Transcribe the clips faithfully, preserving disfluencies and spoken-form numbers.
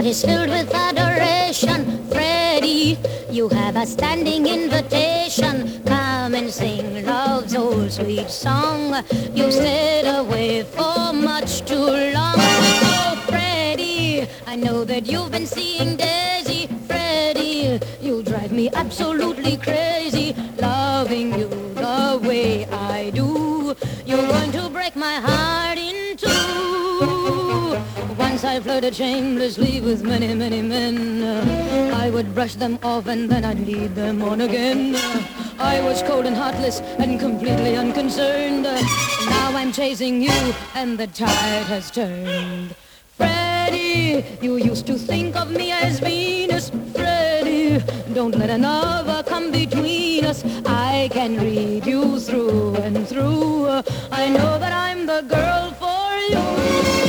heart is filled with adoration. Freddie, you have a standing invitation. Come and sing love's old sweet song. You stayed away for much too long. Oh, Freddie, I know that you've been seeing Daisy. Freddie, you drive me absolutely crazy. Loving you the way I do, you're going to break my heart in two. Once I flirted shamelessly with many, many men. I would brush them off and then I'd lead them on again. I was cold and heartless and completely unconcerned. Now I'm chasing you and the tide has turned. Freddie, you used to think of me as Venus. Freddie, don't let another come between us. I can read you through and through. I know that I'm the girl for you.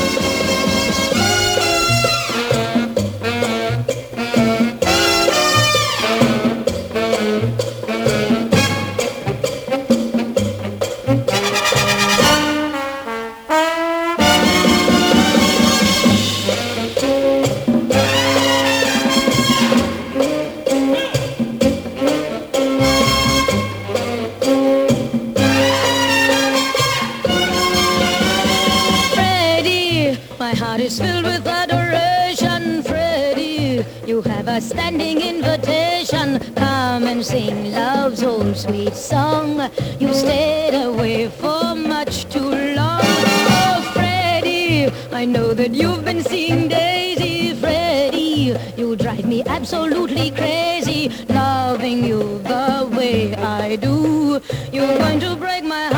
My heart is filled with adoration. Freddie, you have a standing invitation. Come and sing love's old sweet song. You stayed away for much too long. Oh, Freddie, I know that you've been seeing Daisy. Freddie, you drive me absolutely crazy. Loving you the way I do, you're going to break my heart.